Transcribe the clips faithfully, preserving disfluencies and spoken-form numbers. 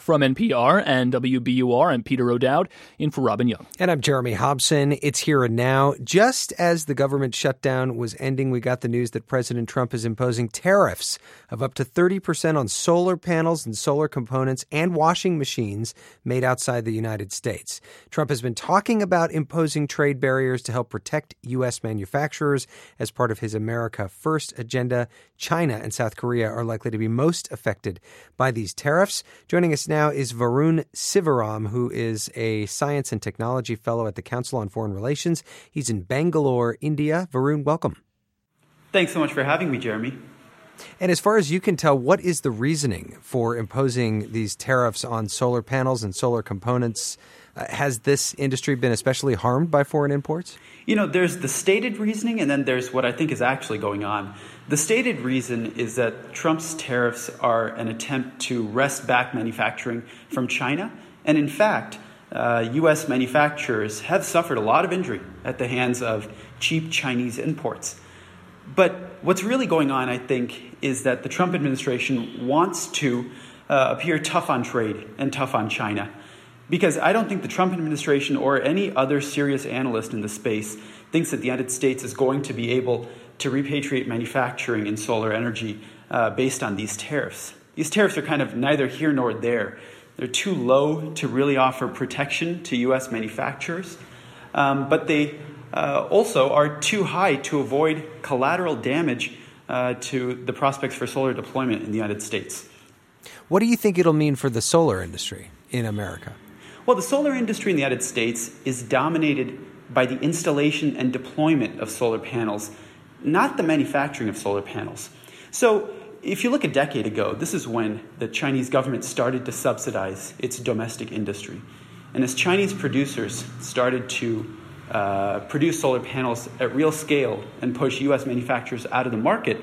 From N P R and W B U R, I'm Peter O'Dowd, in for Robin Young. And I'm Jeremy Hobson. It's here and now. Just as the government shutdown was ending, we got the news that President Trump is imposing tariffs of up to thirty percent on solar panels and solar components and washing machines made outside the United States. Trump has been talking about imposing trade barriers to help protect U S manufacturers as part of his America First agenda. China and South Korea are likely to be most affected by these tariffs. Joining us now is Varun Sivaram, who is a science and technology fellow at the Council on Foreign Relations. He's in Bangalore, India. Varun, welcome. Thanks so much for having me, Jeremy. And as far as you can tell, what is the reasoning for imposing these tariffs on solar panels and solar components? Uh, has this industry been especially harmed by foreign imports? You know, there's the stated reasoning, and then there's what I think is actually going on. The stated reason is that Trump's tariffs are an attempt to wrest back manufacturing from China. And in fact, uh, U S manufacturers have suffered a lot of injury at the hands of cheap Chinese imports. But what's really going on, I think, is that the Trump administration wants to uh, appear tough on trade and tough on China. Because I don't think the Trump administration or any other serious analyst in the space thinks that the United States is going to be able to repatriate manufacturing in solar energy uh, based on these tariffs. These tariffs are kind of neither here nor there. They're too low to really offer protection to U S manufacturers, um, but they uh, also are too high to avoid collateral damage uh, to the prospects for solar deployment in the United States. What do you think it'll mean for the solar industry in America? Well, the solar industry in the United States is dominated by the installation and deployment of solar panels, not the manufacturing of solar panels. So if you look a decade ago, this is when the Chinese government started to subsidize its domestic industry. And as Chinese producers started to uh, produce solar panels at real scale and push U S manufacturers out of the market,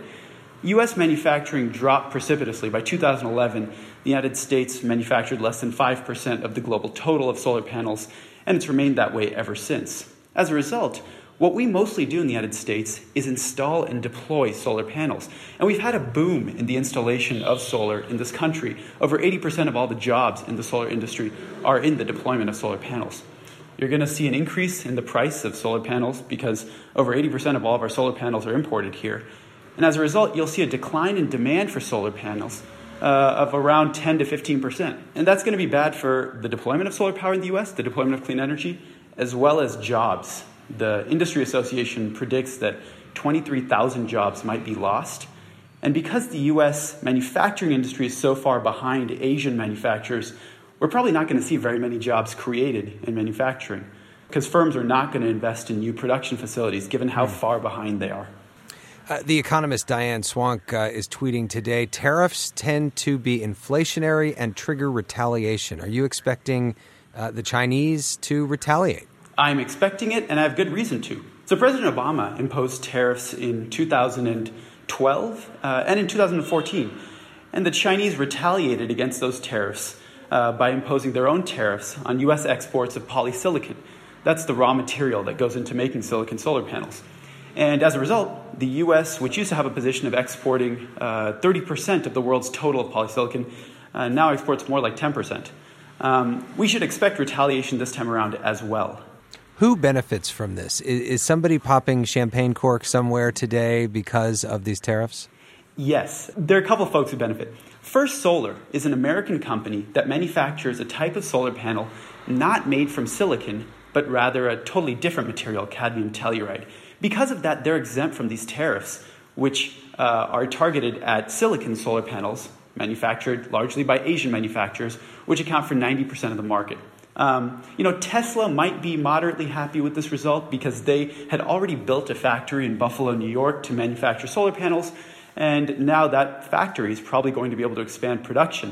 U S manufacturing dropped precipitously. By two thousand eleven, the United States manufactured less than five percent of the global total of solar panels, and it's remained that way ever since. As a result, what we mostly do in the United States is install and deploy solar panels. And we've had a boom in the installation of solar in this country. Over eighty percent of all the jobs in the solar industry are in the deployment of solar panels. You're going to see an increase in the price of solar panels because over eighty percent of all of our solar panels are imported here. And as a result, you'll see a decline in demand for solar panels uh, of around ten to fifteen percent. And that's going to be bad for the deployment of solar power in the U S, the deployment of clean energy, as well as jobs. The Industry Association predicts that twenty-three thousand jobs might be lost. And because the U S manufacturing industry is so far behind Asian manufacturers, we're probably not going to see very many jobs created in manufacturing because firms are not going to invest in new production facilities given how far behind they are. Uh, the economist Diane Swank uh, is tweeting today, tariffs tend to be inflationary and trigger retaliation. Are you expecting uh, the Chinese to retaliate? I'm expecting it, and I have good reason to. So President Obama imposed tariffs in two thousand twelve uh, and in two thousand fourteen. And the Chinese retaliated against those tariffs uh, by imposing their own tariffs on U S exports of polysilicon. That's the raw material that goes into making silicon solar panels. And as a result, the U S, which used to have a position of exporting uh, thirty percent of the world's total of polysilicon, uh, now exports more like ten percent. Um, we should expect retaliation this time around as well. Who benefits from this? Is, is somebody popping champagne cork somewhere today because of these tariffs? Yes, there are a couple of folks who benefit. First Solar is an American company that manufactures a type of solar panel not made from silicon, but rather a totally different material, cadmium telluride. Because of that, they're exempt from these tariffs, which uh, are targeted at silicon solar panels manufactured largely by Asian manufacturers, which account for ninety percent of the market. Um, you know, Tesla might be moderately happy with this result because they had already built a factory in Buffalo, New York to manufacture solar panels, and now that factory is probably going to be able to expand production.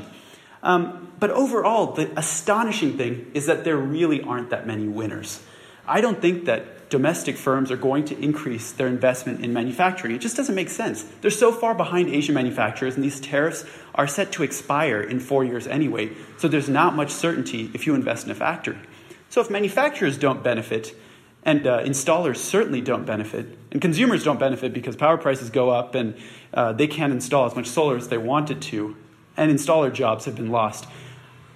Um, but overall, the astonishing thing is that there really aren't that many winners. I don't think that domestic firms are going to increase their investment in manufacturing. It just doesn't make sense. They're so far behind Asian manufacturers, and these tariffs are set to expire in four years anyway, so there's not much certainty if you invest in a factory. So if manufacturers don't benefit, and uh, installers certainly don't benefit, and consumers don't benefit because power prices go up and uh, they can't install as much solar as they wanted to, and installer jobs have been lost,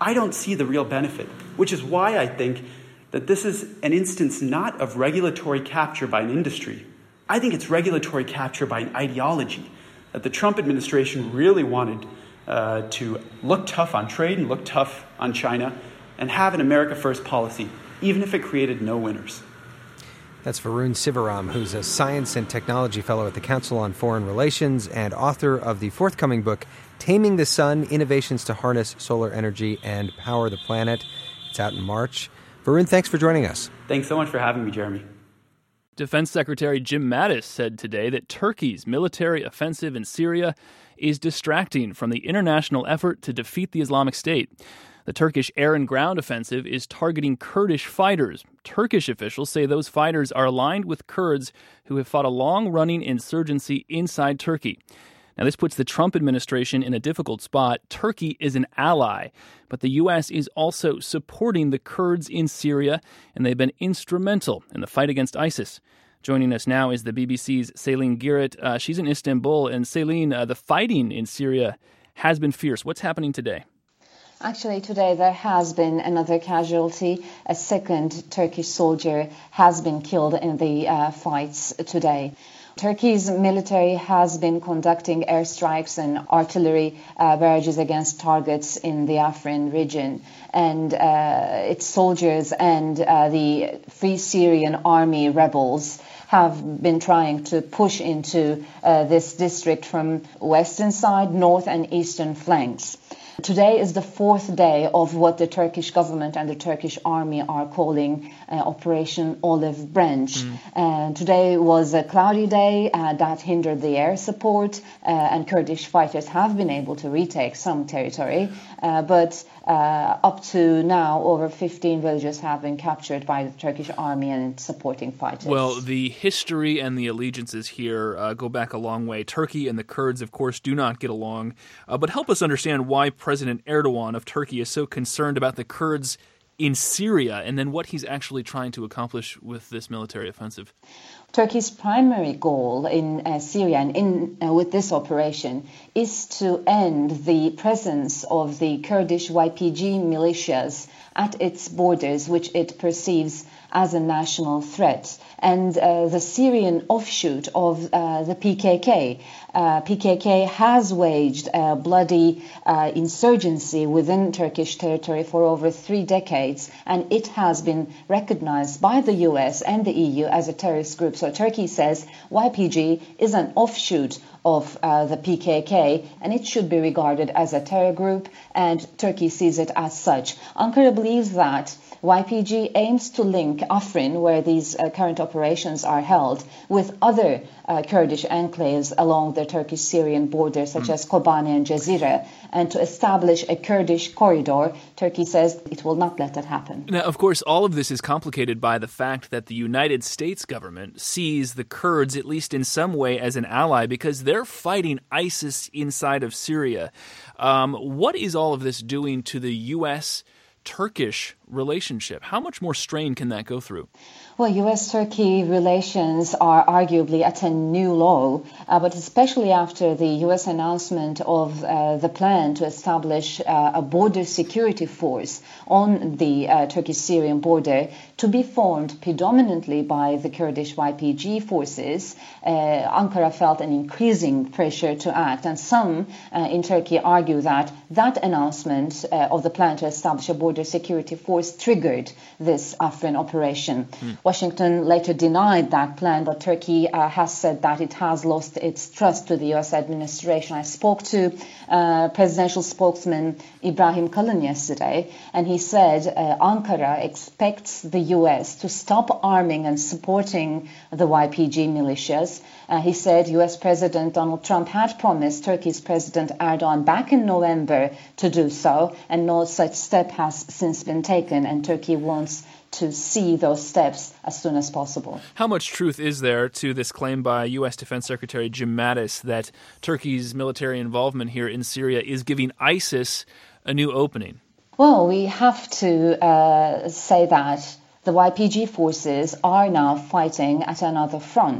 I don't see the real benefit, which is why I think that this is an instance not of regulatory capture by an industry. I think it's regulatory capture by an ideology, that the Trump administration really wanted uh, to look tough on trade and look tough on China and have an America First policy, even if it created no winners. That's Varun Sivaram, who's a science and technology fellow at the Council on Foreign Relations and author of the forthcoming book, Taming the Sun, Innovations to Harness Solar Energy and Power the Planet. It's out in March. Varun, thanks for joining us. Thanks so much for having me, Jeremy. Defense Secretary Jim Mattis said today that Turkey's military offensive in Syria is distracting from the international effort to defeat the Islamic State. The Turkish air and ground offensive is targeting Kurdish fighters. Turkish officials say those fighters are aligned with Kurds who have fought a long-running insurgency inside Turkey. Now, this puts the Trump administration in a difficult spot. Turkey is an ally, but the U S is also supporting the Kurds in Syria, and they've been instrumental in the fight against ISIS. Joining us now is the B B C's Celine Girit. Uh, she's in Istanbul, and Celine, uh, the fighting in Syria has been fierce. What's happening today? Actually, today there has been another casualty. A second Turkish soldier has been killed in the uh, fights today. Turkey's military has been conducting airstrikes and artillery uh, barrages against targets in the Afrin region. And uh, its soldiers and uh, the Free Syrian Army rebels have been trying to push into uh, this district from western side, north and eastern flanks. Today is the fourth day of what the Turkish government and the Turkish army are calling uh, Operation Olive Branch. Mm. Uh, today was a cloudy day uh, that hindered the air support, uh, and Kurdish fighters have been able to retake some territory. Uh, but uh, up to now, over fifteen villages have been captured by the Turkish army and its supporting fighters. Well, the history and the allegiances here uh, go back a long way. Turkey and the Kurds, of course, do not get along. Uh, but help us understand why President Erdogan of Turkey is so concerned about the Kurds in Syria, and then what he's actually trying to accomplish with this military offensive. Turkey's primary goal in uh, Syria and in, uh, with this operation is to end the presence of the Kurdish Y P G militias at its borders, which it perceives as a national threat. And uh, the Syrian offshoot of uh, the P K K. Uh, P K K has waged a bloody uh, insurgency within Turkish territory for over three decades, and it has been recognized by the U S and the E U as a terrorist group. So Turkey says Y P G is an offshoot of uh, the P K K, and it should be regarded as a terror group, and Turkey sees it as such. Ankara believes that Y P G aims to link Afrin, where these uh, current operations are held, with other uh, Kurdish enclaves along the Turkish-Syrian border, such mm. as Kobane and Jazira, and to establish a Kurdish corridor. Turkey says it will not let that happen. Now, of course, all of this is complicated by the fact that the United States government sees the Kurds, at least in some way, as an ally because they're fighting ISIS inside of Syria. Um, what is all of this doing to the U S Turkish relationship? How much more strain can that go through? Well, U S Turkey relations are arguably at a new low, uh, but especially after the U S announcement of uh, the plan to establish uh, a border security force on the uh, Turkish-Syrian border to be formed predominantly by the Kurdish Y P G forces. Uh, Ankara felt an increasing pressure to act, and some uh, in Turkey argue that that announcement uh, of the plan to establish a border security force triggered this Afrin operation. Mm. Washington later denied that plan, but Turkey uh, has said that it has lost its trust to the U S administration. I spoke to uh, presidential spokesman Ibrahim Kalin yesterday, and he said uh, Ankara expects the U S to stop arming and supporting the Y P G militias. Uh, he said U S President Donald Trump had promised Turkey's President Erdogan back in November to do so, and no such step has since been taken, and Turkey wants to see those steps as soon as possible. How much truth is there to this claim by U S Defense Secretary Jim Mattis that Turkey's military involvement here in Syria is giving ISIS a new opening? Well, we have to uh, say that the Y P G forces are now fighting at another front.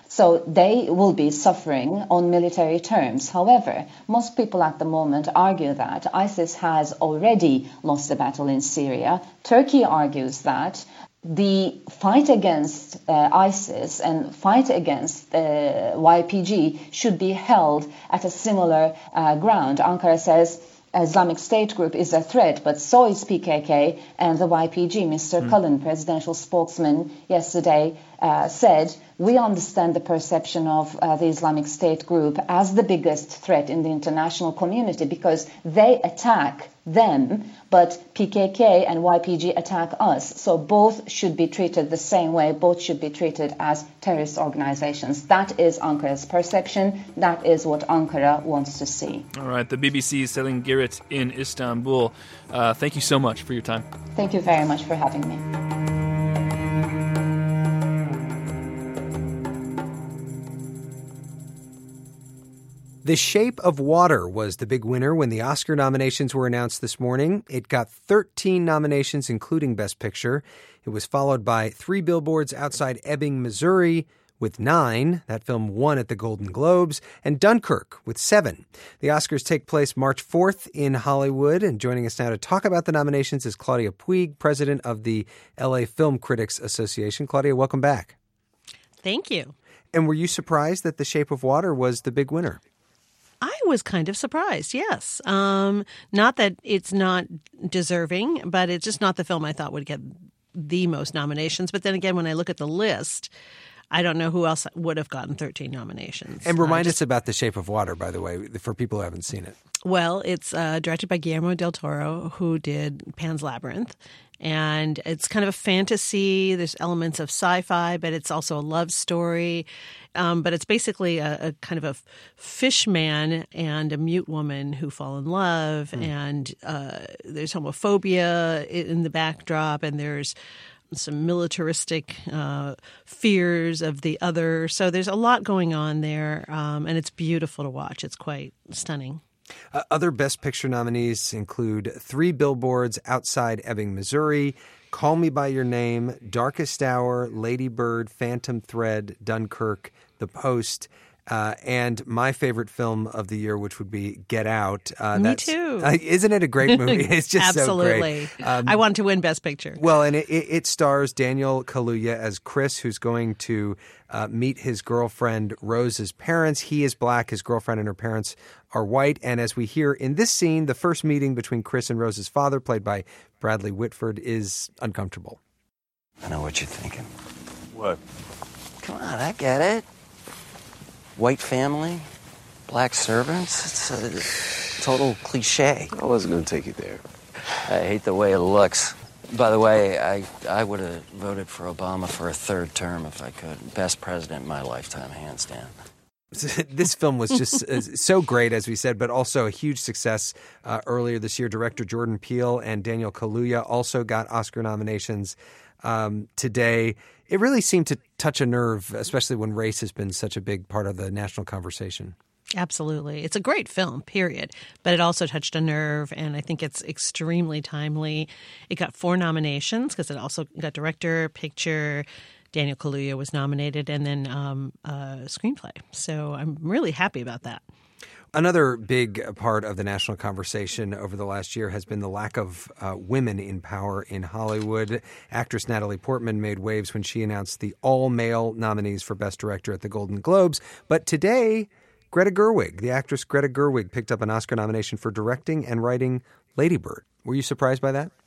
So they will be suffering on military terms. However, most people at the moment argue that ISIS has already lost the battle in Syria. Turkey argues that the fight against uh, ISIS and fight against uh, Y P G should be held at a similar uh, ground. Ankara says Islamic State group is a threat, but so is P K K and the Y P G. Mister Mm. Cullen, presidential spokesman, yesterday uh, said, we understand the perception of uh, the Islamic State group as the biggest threat in the international community because they attack them, but P K K and Y P G attack us. So both should be treated the same way. Both should be treated as terrorist organizations. That is Ankara's perception. That is what Ankara wants to see. All right. The B B C's Selin Girit in Istanbul. Uh, thank you so much for your time. Thank you very much for having me. The Shape of Water was the big winner when the Oscar nominations were announced this morning. It got thirteen nominations, including Best Picture. It was followed by Three Billboards Outside Ebbing, Missouri, with nine. That film won at the Golden Globes. And Dunkirk with seven. The Oscars take place March fourth in Hollywood. And joining us now to talk about the nominations is Claudia Puig, president of the L A Film Critics Association. Claudia, welcome back. Thank you. And were you surprised that The Shape of Water was the big winner? I was kind of surprised, yes. Um, not that it's not deserving, but it's just not the film I thought would get the most nominations. But then again, when I look at the list, I don't know who else would have gotten thirteen nominations. And remind uh, just, us about The Shape of Water, by the way, for people who haven't seen it. Well, it's uh, directed by Guillermo del Toro, who did Pan's Labyrinth. And it's kind of a fantasy. There's elements of sci-fi, but it's also a love story. Um, but it's basically a, a kind of a fish man and a mute woman who fall in love. Mm. And uh, there's homophobia in the backdrop, and there's some militaristic uh, fears of the other. So there's a lot going on there, um, and it's beautiful to watch. It's quite stunning. Uh, other Best Picture nominees include Three Billboards Outside Ebbing, Missouri, Call Me By Your Name, Darkest Hour, Lady Bird, Phantom Thread, Dunkirk, The Post, uh, and my favorite film of the year, which would be Get Out. Uh, Me that's, too. Uh, isn't it a great movie? It's just Absolutely. so great. Um, I want to win Best Picture. Well, and it, it stars Daniel Kaluuya as Chris, who's going to uh, meet his girlfriend Rose's parents. He is black. His girlfriend and her parents are white. And as we hear in this scene, the first meeting between Chris and Rose's father, played by Bradley Whitford, is uncomfortable. I know what you're thinking. What? Come on, I get it. White family, black servants. It's a total cliche. I wasn't going to take you there. I hate the way it looks. By the way, I, I would have voted for Obama for a third term if I could. Best president in my lifetime, hands down. This film was just uh, so great, as we said, but also a huge success uh, earlier this year. Director Jordan Peele and Daniel Kaluuya also got Oscar nominations um, today. It really seemed to touch a nerve, especially when race has been such a big part of the national conversation. Absolutely. It's a great film, period. But it also touched a nerve, and I think it's extremely timely. It got four nominations because it also got director, picture. Daniel Kaluuya was nominated, and then um, uh, screenplay. So I'm really happy about that. Another big part of the national conversation over the last year has been the lack of uh, women in power in Hollywood. Actress Natalie Portman made waves when she announced the all-male nominees for Best Director at the Golden Globes. But today, Greta Gerwig, the actress Greta Gerwig, picked up an Oscar nomination for directing and writing Lady Bird. Were you surprised by that?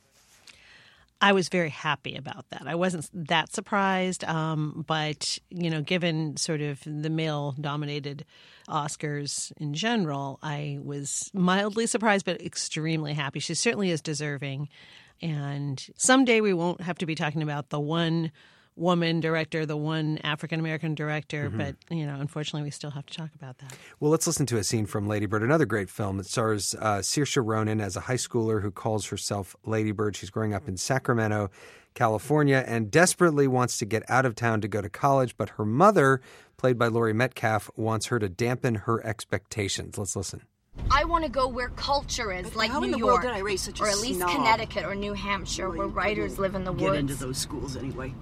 I was very happy about that. I wasn't that surprised, um, but, you know, given sort of the male-dominated Oscars in general, I was mildly surprised but extremely happy. She certainly is deserving. And someday we won't have to be talking about the one woman director, the one African-American director, mm-hmm. but, you know, unfortunately we still have to talk about that. Well, let's listen to a scene from Lady Bird, another great film that stars uh, Saoirse Ronan as a high schooler who calls herself Lady Bird. She's growing up in Sacramento, California, and desperately wants to get out of town to go to college, but her mother, played by Laurie Metcalf, wants her to dampen her expectations. Let's listen. I want to go where culture is, but like how New in the York, world did I raise such a or at least snob? Connecticut or New Hampshire, well, where writers live in the get woods. Get into those schools anyway.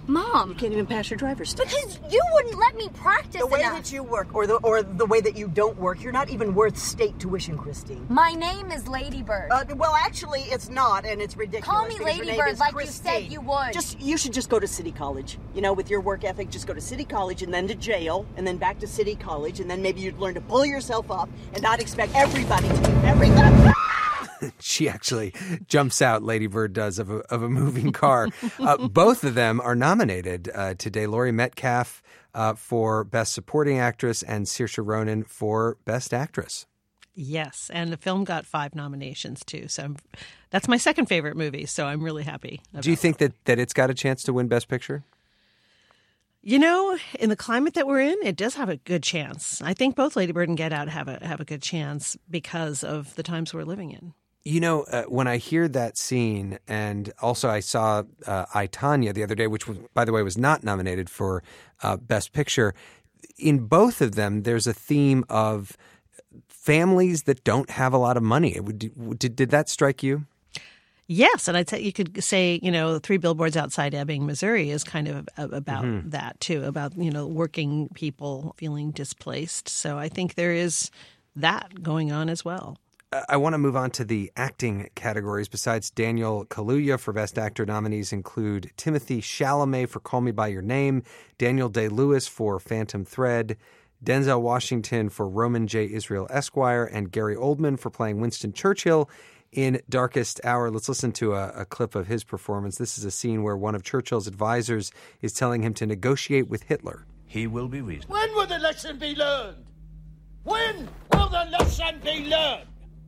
Mom. You can't even pass your driver's test. Because you wouldn't let me practice The way enough. that you work, or the or the way that you don't work, you're not even worth state tuition, Christine. My name is Ladybird. Uh, well, actually, it's not, and it's ridiculous. Call me because your name Ladybird is like you Christine. said you would. Just you should just go to City College. You know, with your work ethic, just go to City College and then to jail, and then back to City College, and then maybe you'd learn to pull yourself up and not expect everybody to do everything. She actually jumps out, Lady Bird does, of a, of a moving car. Uh, both of them are nominated uh, today. Laurie Metcalf uh, for Best Supporting Actress and Saoirse Ronan for Best Actress. Yes, and the film got five nominations, too. So I'm, that's my second favorite movie, so I'm really happy about Do you think that, that it's got a chance to win Best Picture? You know, in the climate that we're in, it does have a good chance. I think both Lady Bird and Get Out have a have a good chance because of the times we're living in. You know, uh, when I hear that scene, and also I saw uh, I, Tonya the other day, which, was, by the way, was not nominated for uh, Best Picture. In both of them, there's a theme of families that don't have a lot of money. Did, did, did that strike you? Yes, and I'd say you could say, you know, Three Billboards Outside Ebbing, Missouri is kind of about mm-hmm. that, too, about, you know, working people feeling displaced. So I think there is that going on as well. I want to move on to the acting categories. Besides Daniel Kaluuya for Best Actor, nominees include Timothy Chalamet for Call Me By Your Name, Daniel Day-Lewis for Phantom Thread, Denzel Washington for Roman J. Israel Esquire, and Gary Oldman for playing Winston Churchill in Darkest Hour. Let's listen to a, a clip of his performance. This is a scene where one of Churchill's advisors is telling him to negotiate with Hitler. He will be reasonable. When will the lesson be learned? When will the lesson be learned?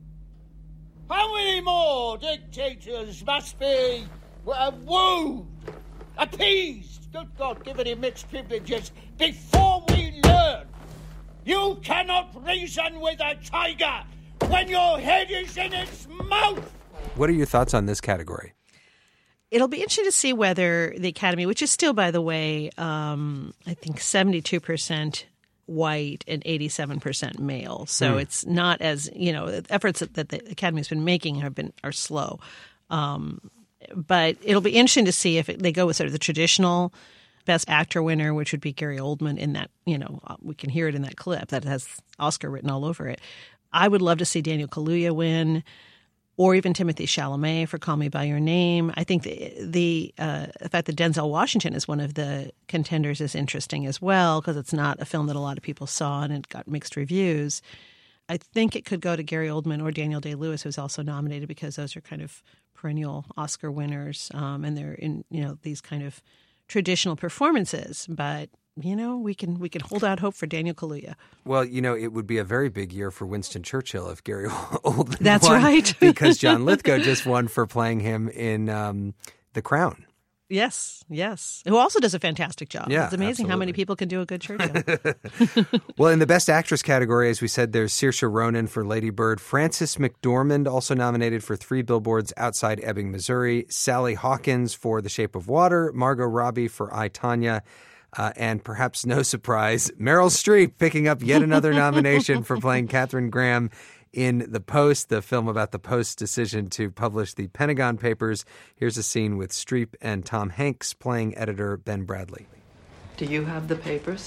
How many more dictators must be uh, wooed, appeased, good God, given him mixed privileges, before we learn? You cannot reason with a tiger when your head is in its mouth. What are your thoughts on this category? It'll be interesting to see whether the Academy, which is still, by the way, um, I think seventy-two percent white and eighty-seven percent male. So mm. it's not as, you know, the efforts that, that the Academy has been making have been are slow. Um, but it'll be interesting to see if it, they go with sort of the traditional Best Actor winner, which would be Gary Oldman in that, you know, we can hear it in that clip that has Oscar written all over it. I would love to see Daniel Kaluuya win, or even Timothy Chalamet for Call Me By Your Name. I think the the, uh, the fact that Denzel Washington is one of the contenders is interesting as well, because it's not a film that a lot of people saw and it got mixed reviews. I think it could go to Gary Oldman or Daniel Day-Lewis, who's also nominated, because those are kind of perennial Oscar winners, um, and they're in, you know, these kind of traditional performances. But you know, we can we can hold out hope for Daniel Kaluuya. Well, you know, it would be a very big year for Winston Churchill if Gary Oldman That's won, right. because John Lithgow just won for playing him in um, The Crown. Yes, yes. Who also does a fantastic job. Yeah, it's amazing absolutely. how many people can do a good Churchill. Well, in the Best Actress category, as we said, there's Saoirse Ronan for Lady Bird, Frances McDormand, also nominated for Three Billboards Outside Ebbing, Missouri, Sally Hawkins for The Shape of Water, Margot Robbie for I, Tonya, Uh, and perhaps no surprise, Meryl Streep picking up yet another nomination for playing Katharine Graham in The Post, the film about the Post's decision to publish the Pentagon Papers. Here's a scene with Streep and Tom Hanks playing editor Ben Bradley. Do you have the papers?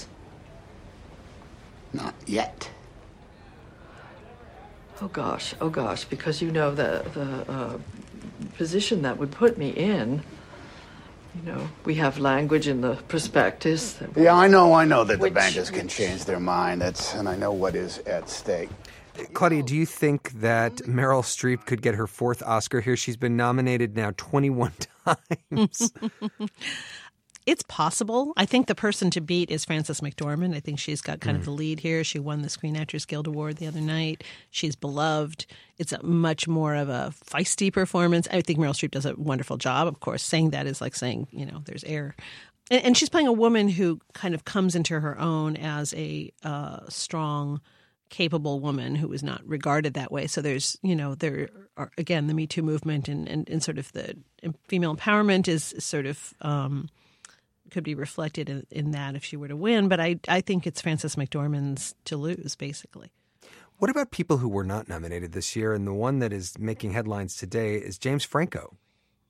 Not yet. Oh gosh, oh gosh, because you know the, the uh, position that would put me in. You know, we have language in the prospectus. That yeah, I know, I know that which, the bankers can which... change their mind. That's, and I know what is at stake. Claudia, do you think that Meryl Streep could get her fourth Oscar here? She's been nominated now twenty-one times. It's possible. I think the person to beat is Frances McDormand. I think she's got kind mm. of the lead here. She won the Screen Actors Guild Award the other night. She's beloved. It's a much more of a feisty performance. I think Meryl Streep does a wonderful job. Of course, saying that is like saying, you know, there's air. And, and she's playing a woman who kind of comes into her own as a uh, strong, capable woman who is not regarded that way. So there's, you know, there are, again, the Me Too movement and, and, and sort of the female empowerment is sort of um, could be reflected in, in that if she were to win. But I, I think it's Frances McDormand's to lose, basically. What about people who were not nominated this year? And the one that is making headlines today is James Franco.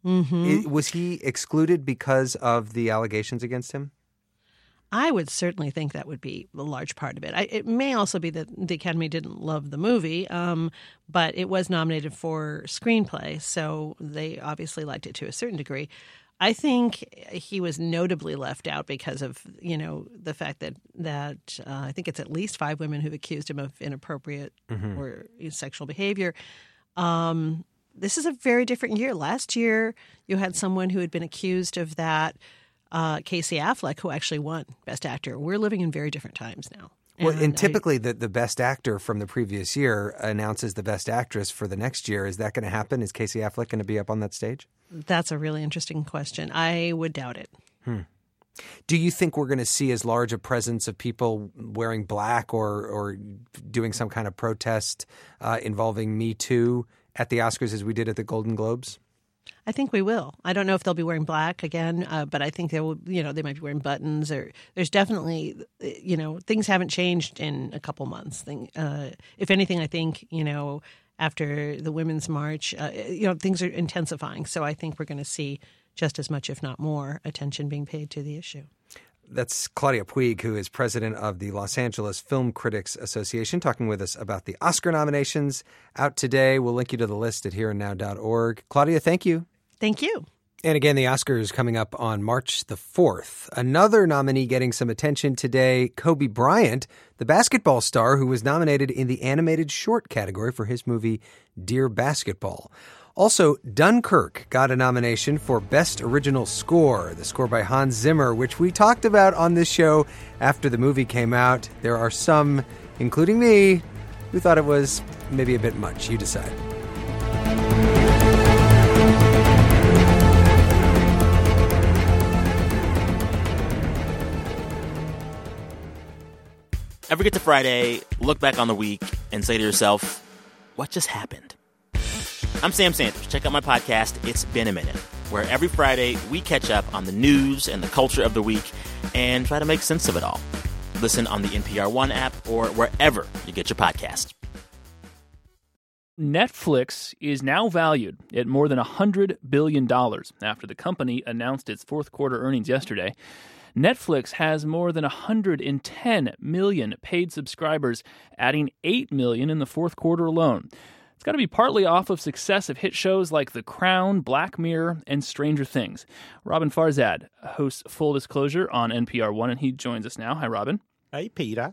Mm-hmm. I, was he excluded because of the allegations against him? I would certainly think that would be a large part of it. I, it may also be that the Academy didn't love the movie, um, but it was nominated for screenplay, so they obviously liked it to a certain degree. I think he was notably left out because of, you know, the fact that that uh, I think it's at least five women who've accused him of inappropriate mm-hmm. or sexual behavior. Um, this is a very different year. Last year, you had someone who had been accused of that. Uh, Casey Affleck, who actually won Best Actor. We're living in very different times now. Well, and, and typically I, the, the Best Actor from the previous year announces the Best Actress for the next year. Is that going to happen? Is Casey Affleck going to be up on that stage? That's a really interesting question. I would doubt it. Hmm. Do you think we're going to see as large a presence of people wearing black or, or doing some kind of protest uh, involving Me Too at the Oscars as we did at the Golden Globes? I think we will. I don't know if they'll be wearing black again, uh, but I think they will. You know, they might be wearing buttons. Or there's definitely, you know, things haven't changed in a couple months. Thing, uh, if anything, I think you know after the Women's March, uh, you know, things are intensifying. So I think we're going to see just as much, if not more, attention being paid to the issue. That's Claudia Puig, who is president of the Los Angeles Film Critics Association, talking with us about the Oscar nominations out today. We'll link you to the list at here and now dot org. Claudia, thank you. Thank you. And again, the Oscars coming up on March the fourth. Another nominee getting some attention today, Kobe Bryant, the basketball star who was nominated in the animated short category for his movie Dear Basketball. Also, Dunkirk got a nomination for Best Original Score, the score by Hans Zimmer, which we talked about on this show after the movie came out. There are some, including me, who thought it was maybe a bit much. You decide. Ever get to Friday, look back on the week, and say to yourself, what just happened? I'm Sam Sanders. Check out my podcast, It's Been a Minute, where every Friday we catch up on the news and the culture of the week and try to make sense of it all. Listen on the N P R One app or wherever you get your podcast. Netflix is now valued at more than one hundred billion dollars after the company announced its fourth quarter earnings yesterday. Netflix has more than one hundred ten million paid subscribers, adding eight million in the fourth quarter alone. It's got to be partly off of success of hit shows like The Crown, Black Mirror, and Stranger Things. Robin Farzad hosts Full Disclosure on N P R One, and he joins us now. Hi, Robin. Hey, Peter.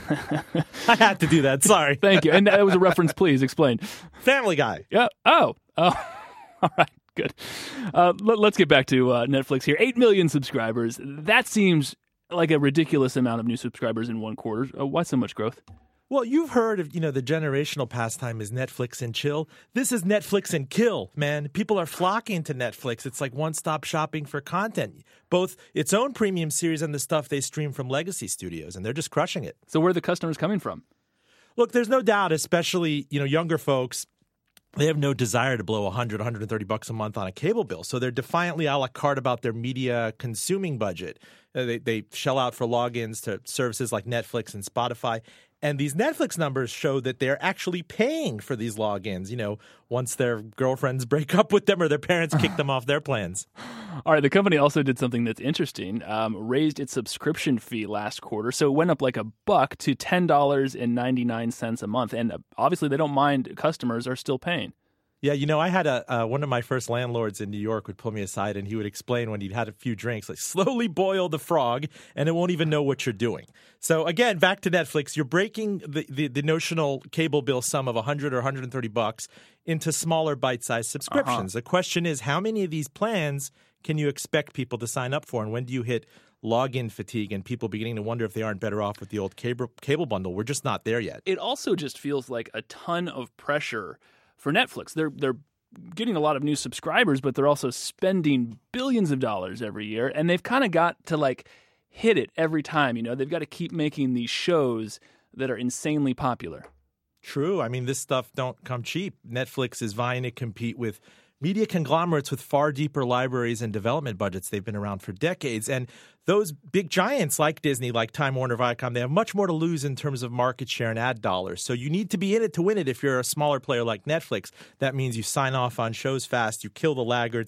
I had to do that. Sorry. Thank you. And that was a reference. Please explain. Family Guy. Yeah. Oh. Oh. All right. Good. Uh, let, let's get back to uh, Netflix here. Eight million subscribers. That seems like a ridiculous amount of new subscribers in one quarter. Uh, why so much growth? Well, you've heard of, you know, the generational pastime is Netflix and chill. This is Netflix and kill, man. People are flocking to Netflix. It's like one-stop shopping for content, both its own premium series and the stuff they stream from legacy studios, and they're just crushing it. So where are the customers coming from? Look, there's no doubt, especially, you know, younger folks, they have no desire to blow one hundred, one hundred thirty bucks a month on a cable bill. So they're defiantly a la carte about their media consuming budget. Uh, they, they shell out for logins to services like Netflix and Spotify. And these Netflix numbers show that they're actually paying for these logins, you know, once their girlfriends break up with them or their parents kick them off their plans. All right. The company also did something that's interesting, um, raised its subscription fee last quarter. So it went up like a buck to ten dollars and ninety-nine cents a month. And uh, obviously they don't mind customers are still paying. Yeah, you know, I had a uh, one of my first landlords in New York would pull me aside and he would explain when he'd had a few drinks, like slowly boil the frog and it won't even know what you're doing. So again, back to Netflix, you're breaking the, the, the notional cable bill sum of one hundred or one hundred thirty bucks into smaller bite-sized subscriptions. Uh-huh. The question is, how many of these plans can you expect people to sign up for? And when do you hit login fatigue and people beginning to wonder if they aren't better off with the old cable, cable bundle? We're just not there yet. It also just feels like a ton of pressure for Netflix. They're they're getting a lot of new subscribers, but they're also spending billions of dollars every year, and they've kind of got to like hit it every time. You know, they've got to keep making these shows that are insanely popular. True. I mean, this stuff don't come cheap. Netflix is vying to compete with media conglomerates with far deeper libraries and development budgets. They've been around for decades. And those big giants like Disney, like Time Warner, Viacom, they have much more to lose in terms of market share and ad dollars. So you need to be in it to win it if you're a smaller player like Netflix. That means you sign off on shows fast, you kill the laggards.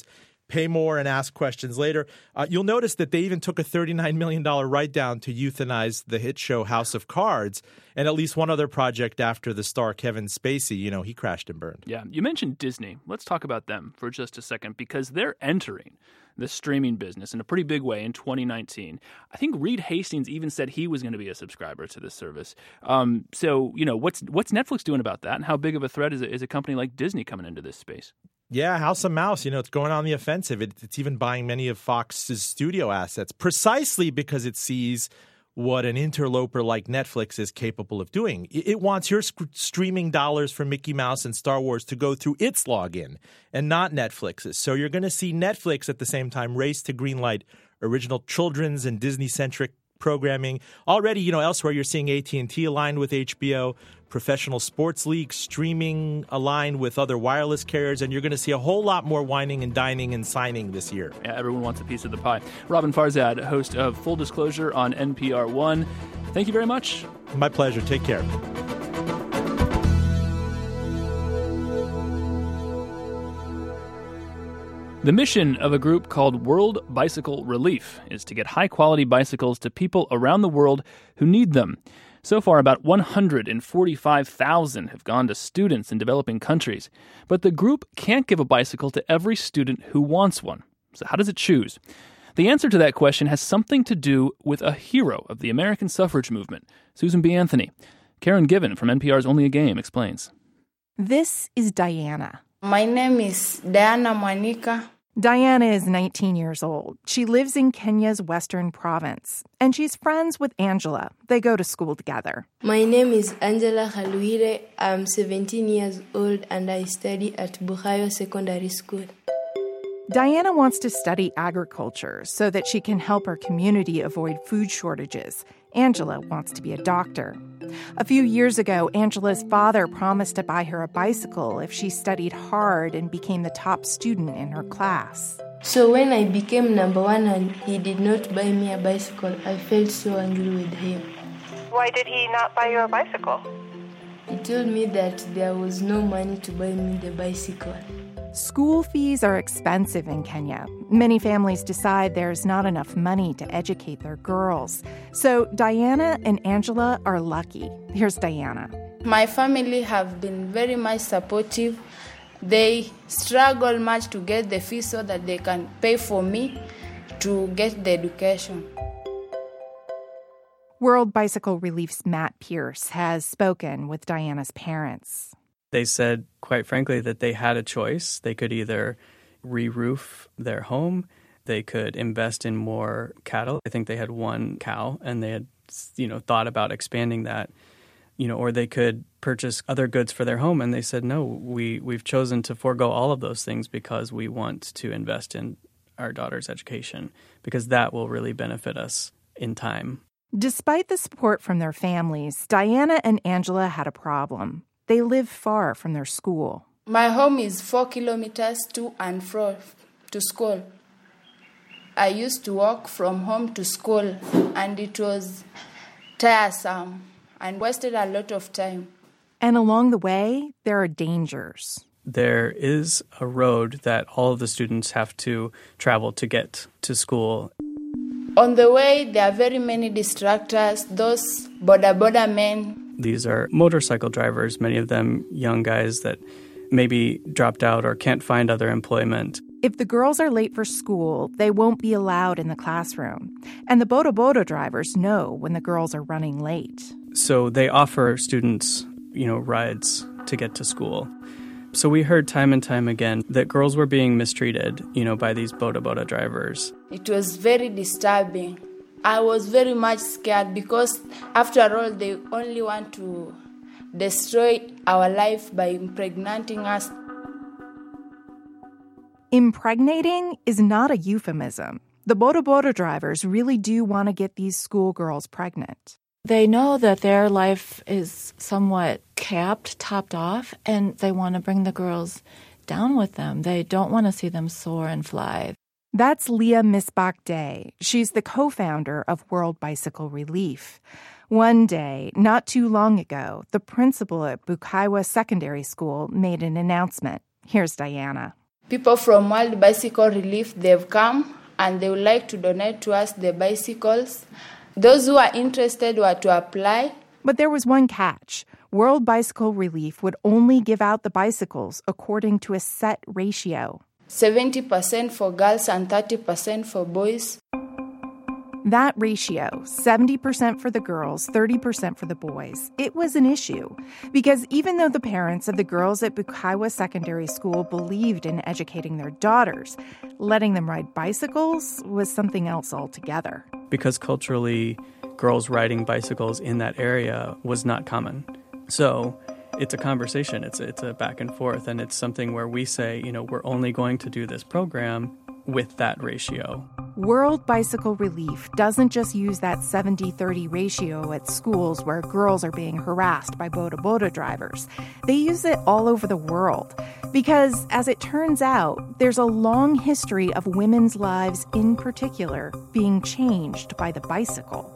pay more and ask questions later. Uh, you'll notice that they even took a thirty-nine million dollars write-down to euthanize the hit show House of Cards and at least one other project after the star Kevin Spacey. You know, he crashed and burned. Yeah, you mentioned Disney. Let's talk about them for just a second because they're entering the streaming business in a pretty big way in twenty nineteen. I think Reed Hastings even said he was going to be a subscriber to this service. Um, so, you know, what's what's Netflix doing about that, and how big of a threat is a, is a company like Disney coming into this space? Yeah, House of Mouse, you know, it's going on the offensive. It, it's even buying many of Fox's studio assets precisely because it sees what an interloper like Netflix is capable of doing. It, it wants your sc- streaming dollars for Mickey Mouse and Star Wars to go through its login and not Netflix's. So you're going to see Netflix at the same time race to greenlight original children's and Disney-centric programming. Already, you know, elsewhere you're seeing A T and T aligned with H B O, professional sports leagues streaming aligned with other wireless carriers, and you're going to see a whole lot more whining and dining and signing this year. Yeah, everyone wants a piece of the pie. Robin Farzad, host of Full Disclosure on N P R One. Thank you very much. My pleasure. Take care. The mission of a group called World Bicycle Relief is to get high-quality bicycles to people around the world who need them. So far, about one hundred forty-five thousand have gone to students in developing countries. But the group can't give a bicycle to every student who wants one. So how does it choose? The answer to that question has something to do with a hero of the American suffrage movement, Susan B. Anthony. Karen Given from N P R's Only a Game explains. This is Diana. My name is Diana Mwanika. Diana is nineteen years old. She lives in Kenya's western province, and she's friends with Angela. They go to school together. My name is Angela Haluire. I'm seventeen years old, and I study at Buhayo Secondary School. Diana wants to study agriculture so that she can help her community avoid food shortages. Angela wants to be a doctor. A few years ago, Angela's father promised to buy her a bicycle if she studied hard and became the top student in her class. So when I became number one and he did not buy me a bicycle, I felt so angry with him. Why did he not buy you a bicycle? He told me that there was no money to buy me the bicycle. School fees are expensive in Kenya. Many families decide there's not enough money to educate their girls. So Diana and Angela are lucky. Here's Diana. My family have been very much supportive. They struggle much to get the fees so that they can pay for me to get the education. World Bicycle Relief's Matt Pierce has spoken with Diana's parents. They said, quite frankly, that they had a choice. They could either re-roof their home, they could invest in more cattle. I think they had one cow, and they had, you know, thought about expanding that, you know, or they could purchase other goods for their home. And they said, no, we, we've chosen to forego all of those things because we want to invest in our daughter's education, because that will really benefit us in time. Despite the support from their families, Diana and Angela had a problem. They live far from their school. My home is four kilometers to and fro to school. I used to walk from home to school, and it was tiresome and wasted a lot of time. And along the way, there are dangers. There is a road that all of the students have to travel to get to school. On the way, there are very many distractors, those boda boda men. These are motorcycle drivers, many of them young guys that maybe dropped out or can't find other employment. If the girls are late for school, they won't be allowed in the classroom. And the boda boda drivers know when the girls are running late. So they offer students, you know, rides to get to school. So we heard time and time again that girls were being mistreated, you know, by these boda boda drivers. It was very disturbing. I was very much scared because, after all, they only want to destroy our life by impregnating us. Impregnating is not a euphemism. The boda boda drivers really do want to get these schoolgirls pregnant. They know that their life is somewhat capped, topped off, and they want to bring the girls down with them. They don't want to see them soar and fly. That's Leah Misbach Day. She's the co-founder of World Bicycle Relief. One day, not too long ago, the principal at Bukaiwa Secondary School made an announcement. Here's Diana. People from World Bicycle Relief, they've come and they would like to donate to us the bicycles. Those who are interested were to apply. But there was one catch. World Bicycle Relief would only give out the bicycles according to a set ratio. seventy percent for girls and thirty percent for boys. That ratio, seventy percent for the girls, thirty percent for the boys, it was an issue. Because even though the parents of the girls at Bucaywa Secondary School believed in educating their daughters, letting them ride bicycles was something else altogether. Because culturally, girls riding bicycles in that area was not common. So it's a conversation. It's, it's a back and forth. And it's something where we say, you know, we're only going to do this program with that ratio. World Bicycle Relief doesn't just use that seventy thirty ratio at schools where girls are being harassed by boda-boda drivers. They use it all over the world because, as it turns out, there's a long history of women's lives in particular being changed by the bicycle.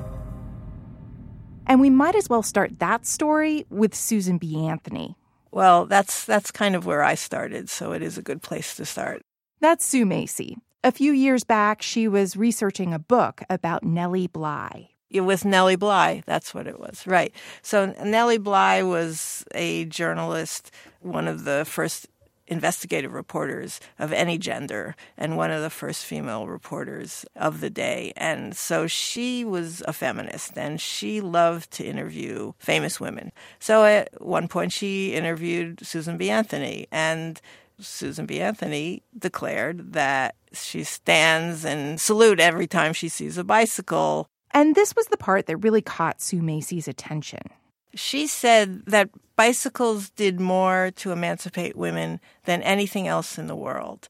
And we might as well start that story with Susan B. Anthony. Well, that's that's kind of where I started, so it is a good place to start. That's Sue Macy. A few years back, she was researching a book about Nellie Bly. It was Nellie Bly. That's what it was. Right. So Nellie Bly was a journalist, one of the first investigative reporters of any gender, and one of the first female reporters of the day. And so she was a feminist, and she loved to interview famous women. So at one point, she interviewed Susan B. Anthony, and Susan B. Anthony declared that she stands and salute every time she sees a bicycle. And this was the part that really caught Sue Macy's attention. She said that bicycles did more to emancipate women than anything else in the world.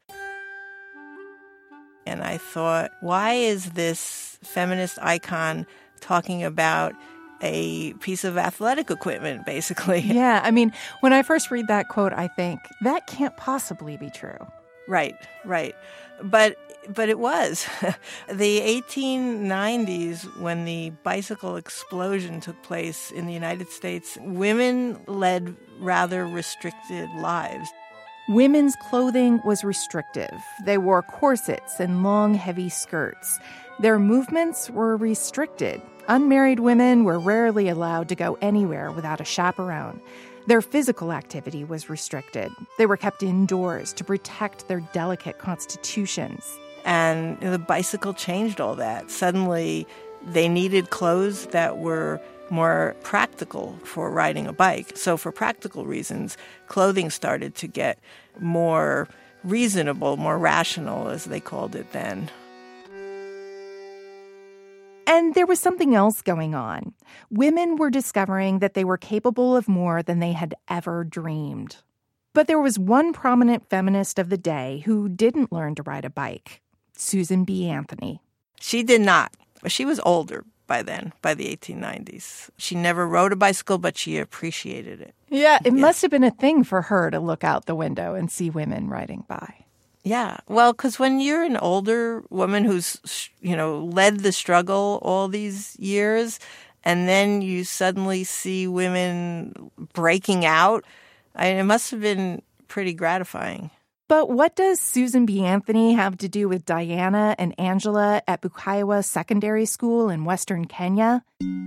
And I thought, why is this feminist icon talking about a piece of athletic equipment, basically? Yeah, I mean, when I first read that quote, I think, that can't possibly be true. Right, right. But but it was. The eighteen nineties, when the bicycle explosion took place in the United States, women led rather restricted lives. Women's clothing was restrictive. They wore corsets and long, heavy skirts. Their movements were restricted. Unmarried women were rarely allowed to go anywhere without a chaperone. Their physical activity was restricted. They were kept indoors to protect their delicate constitutions. And the bicycle changed all that. Suddenly, they needed clothes that were more practical for riding a bike. So for practical reasons, clothing started to get more reasonable, more rational, as they called it then. And there was something else going on. Women were discovering that they were capable of more than they had ever dreamed. But there was one prominent feminist of the day who didn't learn to ride a bike, Susan B. Anthony. She did not. She was older by then, by the eighteen nineties. She never rode a bicycle, but she appreciated it. Yeah, it yes. must have been a thing for her to look out the window and see women riding by. Yeah, well, because when you're an older woman who's, you know, led the struggle all these years, and then you suddenly see women breaking out, I, it must have been pretty gratifying. But what does Susan B. Anthony have to do with Diana and Angela at Bucaywa Secondary School in Western Kenya?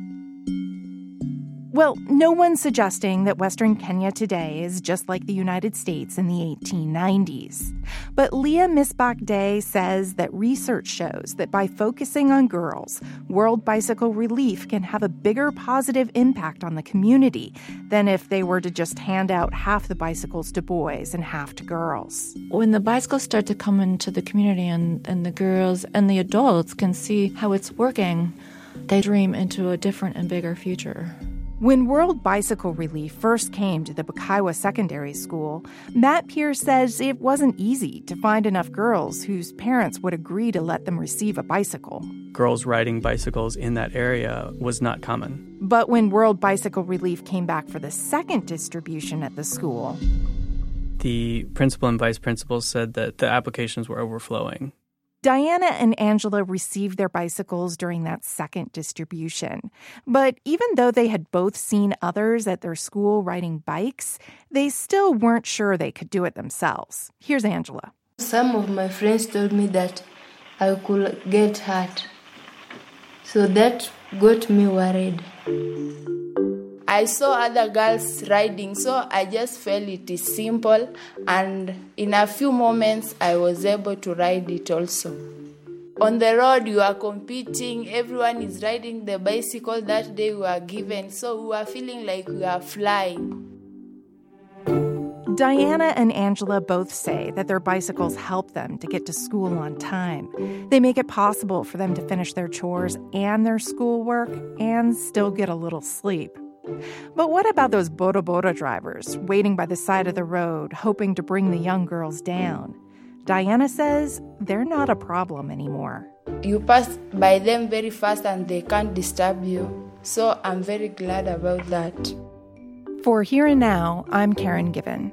Well, no one's suggesting that Western Kenya today is just like the United States in the eighteen nineties. But Leah Misbach-Day says that research shows that by focusing on girls, World Bicycle Relief can have a bigger positive impact on the community than if they were to just hand out half the bicycles to boys and half to girls. When the bicycles start to come into the community and, and the girls and the adults can see how it's working, they dream into a different and bigger future. When World Bicycle Relief first came to the Bucaywa Secondary School, Matt Pierce says it wasn't easy to find enough girls whose parents would agree to let them receive a bicycle. Girls riding bicycles in that area was not common. But when World Bicycle Relief came back for the second distribution at the school, the principal and vice principal said that the applications were overflowing. Diana and Angela received their bicycles during that second distribution. But even though they had both seen others at their school riding bikes, they still weren't sure they could do it themselves. Here's Angela. Some of my friends told me that I could get hurt. So that got me worried. I saw other girls riding, so I just felt it is simple, and in a few moments I was able to ride it also. On the road you are competing, everyone is riding the bicycle that day we were given, so we were feeling like we are flying. Diana and Angela both say that their bicycles help them to get to school on time. They make it possible for them to finish their chores and their schoolwork and still get a little sleep. But what about those Boda Boda drivers waiting by the side of the road, hoping to bring the young girls down? Diana says they're not a problem anymore. You pass by them very fast and they can't disturb you. So I'm very glad about that. For Here and Now, I'm Karen Given.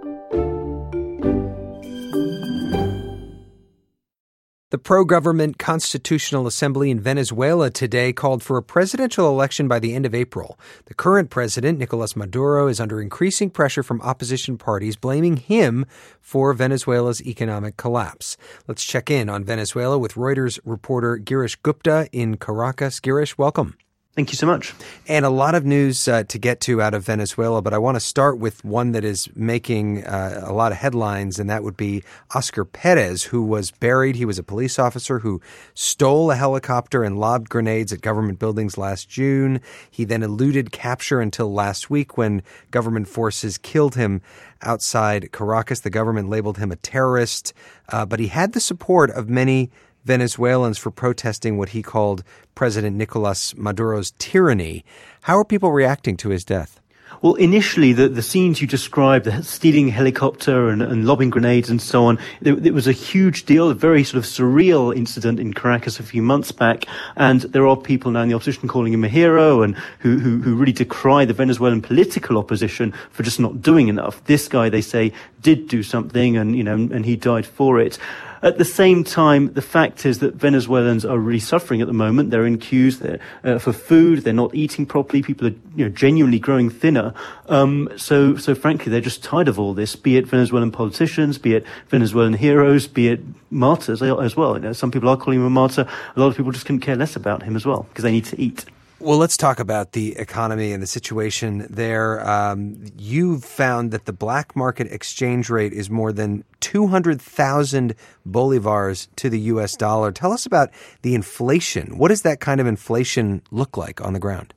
The pro-government Constitutional Assembly in Venezuela today called for a presidential election by the end of April. The current president, Nicolas Maduro, is under increasing pressure from opposition parties, blaming him for Venezuela's economic collapse. Let's check in on Venezuela with Reuters reporter Girish Gupta in Caracas. Girish, welcome. Thank you so much. And a lot of news uh, to get to out of Venezuela, but I want to start with one that is making uh, a lot of headlines, and that would be Oscar Perez, who was buried. He was a police officer who stole a helicopter and lobbed grenades at government buildings last June. He then eluded capture until last week when government forces killed him outside Caracas. The government labeled him a terrorist, uh, but he had the support of many Venezuelans for protesting what he called President Nicolas Maduro's tyranny. How are people reacting to his death? Well, initially, the, the scenes you described, the stealing a helicopter and, and lobbing grenades and so on, it, it was a huge deal, a very sort of surreal incident in Caracas a few months back. And there are people now in the opposition calling him a hero and who, who, who really decry the Venezuelan political opposition for just not doing enough. This guy, they say, did do something and, you know, and he died for it. At the same time, the fact is that Venezuelans are really suffering at the moment. They're in queues they're, uh, for food. They're not eating properly. People are, you know, genuinely growing thinner. Um, so, so frankly, they're just tired of all this, be it Venezuelan politicians, be it Venezuelan heroes, be it martyrs as well. You know, some people are calling him a martyr. A lot of people just couldn't care less about him as well because they need to eat. Well, let's talk about the economy and the situation there. Um, you've found that the black market exchange rate is more than two hundred thousand bolivars to the U S dollar. Tell us about the inflation. What does that kind of inflation look like on the ground?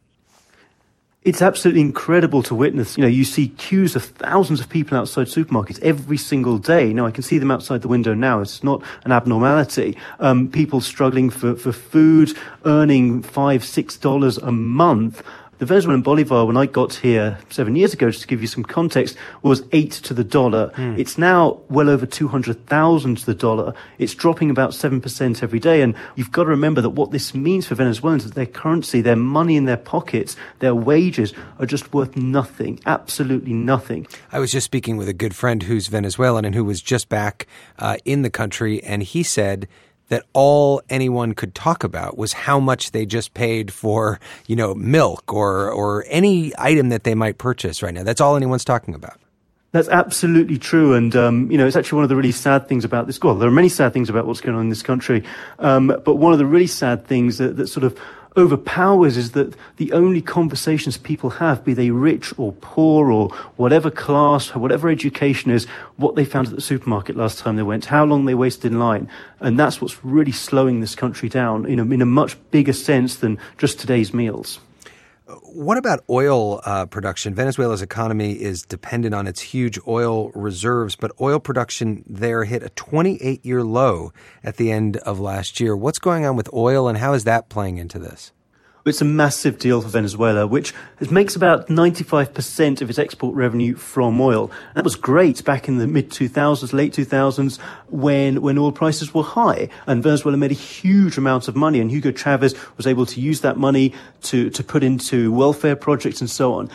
It's absolutely incredible to witness. You know, you see queues of thousands of people outside supermarkets every single day. Now, I can see them outside the window now. It's not an abnormality. Um, people struggling for, for food, earning five, six dollars a month. The Venezuelan bolivar, when I got here seven years ago, just to give you some context, was eight to the dollar. Mm. It's now well over two hundred thousand to the dollar. It's dropping about seven percent every day. And you've got to remember that what this means for Venezuelans is that their currency, their money in their pockets, their wages are just worth nothing, absolutely nothing. I was just speaking with a good friend who's Venezuelan and who was just back uh, in the country, and he said that all anyone could talk about was how much they just paid for, you know, milk or or any item that they might purchase right now. That's all anyone's talking about. That's absolutely true. And, um, you know, it's actually one of the really sad things about this. Well, there are many sad things about what's going on in this country. Um, but one of the really sad things that, that sort of overpowers is that the only conversations people have, be they rich or poor or whatever class or whatever education is, what they found at the supermarket last time they went, how long they wasted in line. And that's what's really slowing this country down, you know, in a much bigger sense than just today's meals. What about oil uh, production? Venezuela's economy is dependent on its huge oil reserves, but oil production there hit a twenty-eight year low at the end of last year. What's going on with oil, and how is that playing into this? It's a massive deal for Venezuela, which makes about ninety-five percent of its export revenue from oil. And that was great back in the mid two thousands, late two thousands, when, when oil prices were high. And Venezuela made a huge amount of money. And Hugo Chavez was able to use that money to, to put into welfare projects and so on.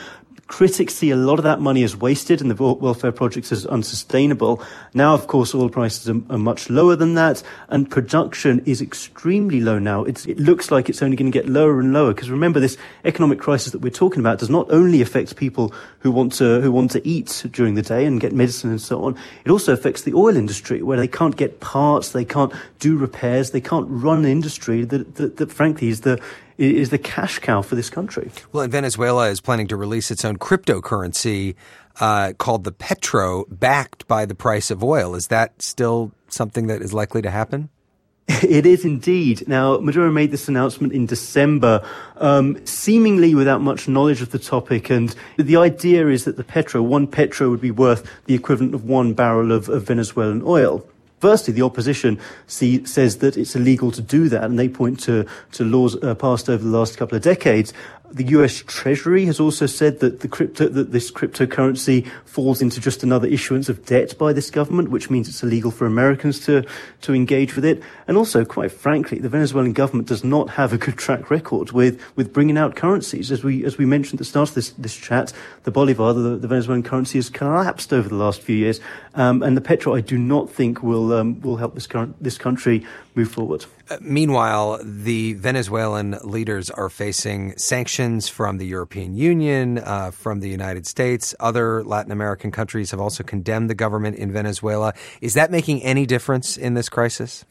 Critics see a lot of that money as wasted and the welfare projects as unsustainable. Now, of course, oil prices are, are much lower than that, and production is extremely low now. It's, it looks like it's only going to get lower and lower, because remember, this economic crisis that we're talking about does not only affect people who want to who want to eat during the day and get medicine and so on. It also affects the oil industry, where they can't get parts, they can't do repairs, they can't run an industry that, that, that frankly, is the is the cash cow for this country. Well, and Venezuela is planning to release its own cryptocurrency uh, called the Petro, backed by the price of oil. Is that still something that is likely to happen? It is indeed. Now, Maduro made this announcement in December, um, seemingly without much knowledge of the topic. And the idea is that the Petro, one Petro would be worth the equivalent of one barrel of, of Venezuelan oil. Firstly, the opposition see, says that it's illegal to do that, and they point to, to laws uh, passed over the last couple of decades. The U S Treasury has also said that the crypto, that this cryptocurrency falls into just another issuance of debt by this government, which means it's illegal for Americans to, to engage with it. And also, quite frankly, the Venezuelan government does not have a good track record with, with bringing out currencies. As we, as we mentioned at the start of this, this chat, the Bolivar, the, the Venezuelan currency, has collapsed over the last few years. Um, and the Petro, I do not think will, um, will help this current, this country move forward. Uh, meanwhile, the Venezuelan leaders are facing sanctions from the European Union, uh, from the United States. Other Latin American countries have also condemned the government in Venezuela. Is that making any difference in this crisis?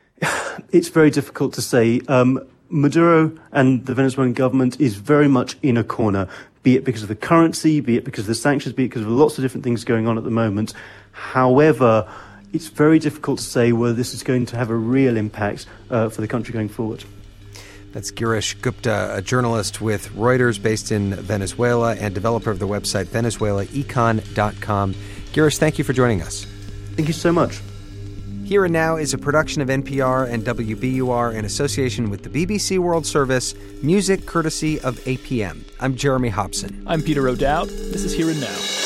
It's very difficult to say. Um, Maduro and the Venezuelan government is very much in a corner, be it because of the currency, be it because of the sanctions, be it because of lots of different things going on at the moment. However, it's very difficult to say whether this is going to have a real impact uh, for the country going forward. That's Girish Gupta, a journalist with Reuters based in Venezuela and developer of the website Venezuela Econ dot com. Girish, thank you for joining us. Thank you so much. Here and Now is a production of N P R and W B U R in association with the B B C World Service, music courtesy of A P M. I'm Jeremy Hobson. I'm Peter O'Dowd. This is Here and Now.